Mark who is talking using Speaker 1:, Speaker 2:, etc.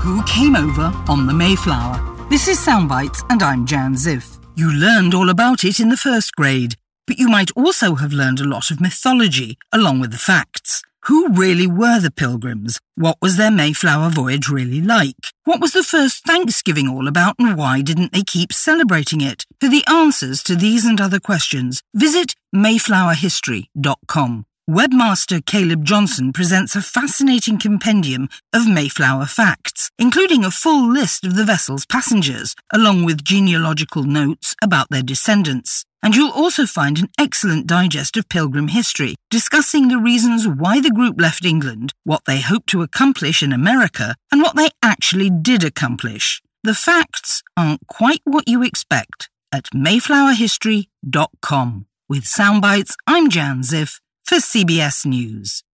Speaker 1: Who came over on the Mayflower? This is Soundbites and I'm Jan Ziff. You learned all about it in the first grade, but you might also have learned a lot of mythology along with the facts. Who really were the Pilgrims? What was their Mayflower voyage really like? What was the first Thanksgiving all about and why didn't they keep celebrating it? For the answers to these and other questions, visit mayflowerhistory.com. Webmaster Caleb Johnson presents a fascinating compendium of Mayflower facts, including a full list of the vessel's passengers, along with genealogical notes about their descendants. And you'll also find an excellent digest of Pilgrim history, discussing the reasons why the group left England, what they hoped to accomplish in America, and what they actually did accomplish. The facts aren't quite what you expect at mayflowerhistory.com. With Soundbites, I'm Jan Ziff for CBS News.